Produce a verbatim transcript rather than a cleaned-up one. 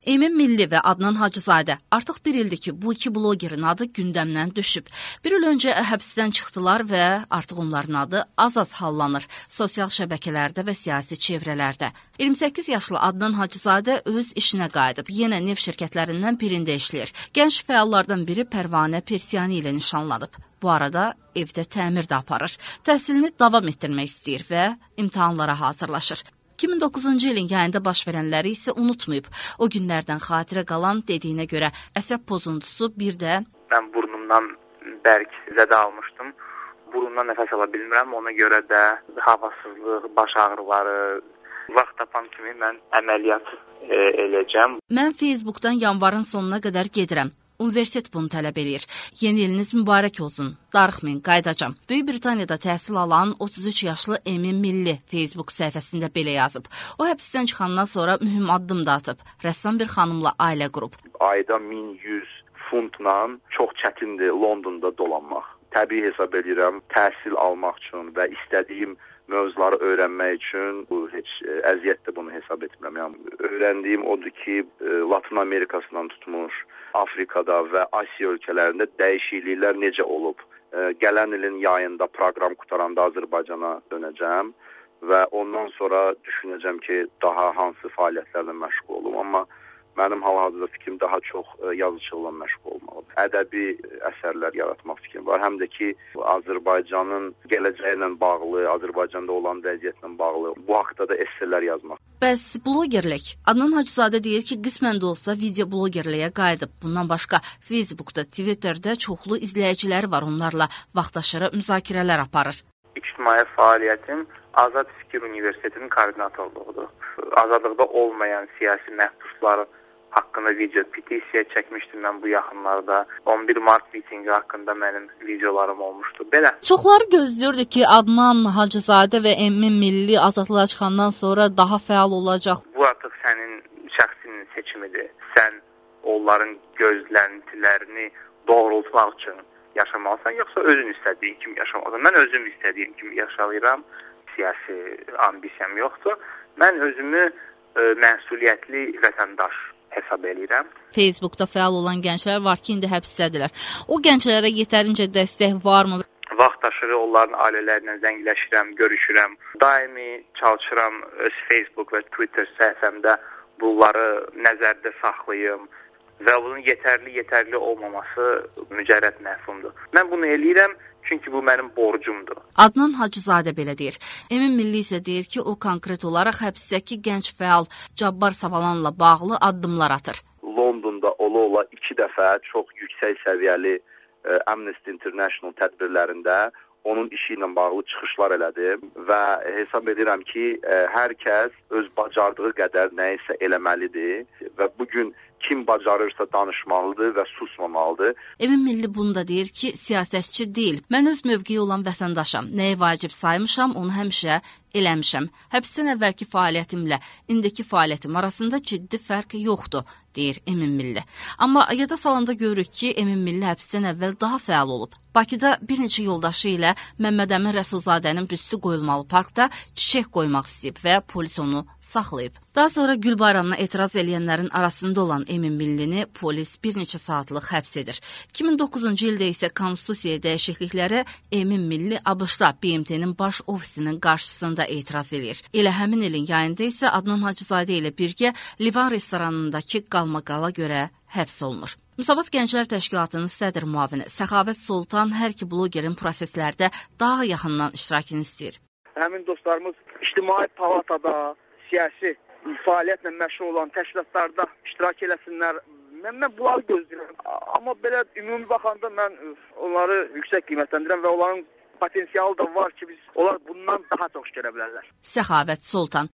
Emin Milli və Adnan Hacızadə artıq bir ildir ki, bu iki blogerin adı gündəmdən düşüb. Bir il öncə həbsdən çıxdılar və artıq onların adı az-az hallanır sosial şəbəkələrdə və siyasi çevrələrdə. iyirmi səkkiz yaşlı Adnan Hacızadə öz işinə qayıdıb, yenə neft şirkətlərindən birində işləyir. Gənc fəallardan biri Pərvanə Persiyani ilə nişanlanıb. Bu arada evdə təmir də aparır. Təhsilini davam etdirmək istəyir və imtahanlara hazırlaşır. iki min doqquzuncu ilin yayında baş verənləri isə unutmayıb. O günlərdən xatirə qalan dediyinə görə əsəb pozuntusu bir də... Mən burnumdan bərk zədə almışdım. Burundan nəfəs ala bilmirəm. Ona görə də havasızlıq, baş ağrıları, vaxt tapan kimi mən əməliyyat e, eləyəcəm. Mən Facebookdan yanvarın sonuna qədər gedirəm. Universitet bunu tələb eləyir. Yeni iliniz mübarək olsun. Darıxmayın, qaydacam. Böyük Britaniyada təhsil alan otuz üç yaşlı Emin Milli Facebook səhifəsində belə yazıb. O həbsdən çıxandan sonra mühüm addım da atıb. Rəssam bir xanımla ailə qurub. Ayda min yüz funtla çox çətindir Londonda dolanmaq. Təbii hesab edirəm, təhsil almaq üçün və istədiyim mövzuları öyrənmək üçün bu heç ə, əziyyət də bunu hesab etmirəm. Yəni öyrəndiyim odur ki, ə, Latın Amerikasından tutmuş, Afrikada və Asiya ölkələrində dəyişikliklər necə olub. Ə, gələn ilin yayında proqram qutaranda Azərbaycana dönəcəm və ondan sonra düşünəcəm ki, daha hansı fəaliyyətlərlə məşğul olum. Amma mənim hal-hazırda fikrim daha çox yazıçılıqla məşğul olmalıdır. Ədəbi əsərlər yaratmaq fikrim var. Həm də ki, Azərbaycanın gələcəyi ilə bağlı, Azərbaycanda olan vəziyyətlə bağlı bu haqda da esselər yazmaq. Bəs blogerlik? Adnan Hacızadə deyir ki, qismən də olsa video blogerliyə qayıdıb. Bundan başqa Facebookda, Twitterdə çoxlu izləyiciləri var. Onlarla vaxtaşırı müzakirələr aparır. İctimai fəaliyyətim Azad Fikir Universitetinin koordinatorluğudur. Azadlıqda olmayan siyasi məhbusların haqqında video petisiya çəkmişdim mən bu yaxınlarda. on bir mart mitinqi haqqında mənim videolarım olmuşdu. Belə. Çoxları gözləyirdi ki, Adnan Hacızadə və Emin Milli azadlığa çıxandan sonra daha fəal olacaq. Bu artıq sənin şəxsinin seçimidir. Sən onların gözləntilərini doğrultmaq üçün yaşamalısan, yoxsa özün istədiyin kimi yaşamalısan. Mən özüm istədiyim kimi yaşayıram. Siyasi ambisiyam yoxdur. Mən özümü ə, məsuliyyətli vətəndaş hesab edirəm. Facebookda fəal olan gənclər var ki, indi həbsdədirlər. O gənclərə yetərincə dəstək varmı? Vaxtaşırı onların ailələrlə zəngləşirəm, görüşürəm. Daimi çalışıram öz Facebook və Twitter səhifəmdə bunları nəzərdə saxlayım və bunun yetərli yetərli olmaması mücərrəd məhfumdur. Mən bunu eləyirəm, çünki bu mənim borcumdur. Adnan Hacızadə belə deyir. Emin Milli isə deyir ki, o konkret olaraq həbsdəki gənc fəal Cabbar Savalanla bağlı addımlar atır. Londonda ola-ola iki dəfə çox yüksək səviyyəli ə, Amnesty International tədbirlərində onun işi ilə bağlı çıxışlar elədim və hesab edirəm ki, ə, hər kəs öz bacardığı qədər nəyisə eləməlidir və bugün kim bacarırsa danışmalıdır və susmamalıdır. Emin Milli bunu da deyir ki, siyasətçi deyil. Mən öz mövqeyi olan vətəndaşam. Nəyi vacib saymışam, onu həmişə eləmişəm. Həbsdən əvvəlki fəaliyyətimlə indiki fəaliyyətim arasında ciddi fərq yoxdur, deyir Emin Milli. Amma yada salanda görürük ki, Emin Milli həbsdən əvvəl daha fəal olub. Bakıda bir neçə yoldaşı ilə Məmmədəmin Rəsulzadənin büstü qoyulmalı parkda çiçək qoymaq istəyib və polis onu saxlayıb. Daha sonra Gül bayramına etiraz edənlərin arasında olan Emin Millini polis bir neçə saatlıq həbs edir. iki min doqquzuncu ildə isə konstitusiyaya dəyişikliklərə Emin Milli ABŞ-da B M T-nin baş ofisinin qarşısında etiraz edir. Elə həmin ilin yayında isə Adnan Hacızadə ilə birgə Livan restoranındakı qalmaqala görə həbs olunur. Müsavat Gənclər Təşkilatının sədr müavini Səxavət Soltan hər iki blogerin proseslərdə daha yaxından iştirakını istəyir. Həmin dostlarımız ictimai palatada, siyasi fəaliyyətlə məşğul olan təşkilatlarda iştirak eləsinlər. Mən, mən bunları gözləyirəm. Amma belə ümumi baxanda mən onları yüksək qiymətləndirəm və onların potensialı da var ki, biz onlar bundan daha çox görə bilərlər. Səxavət Soltan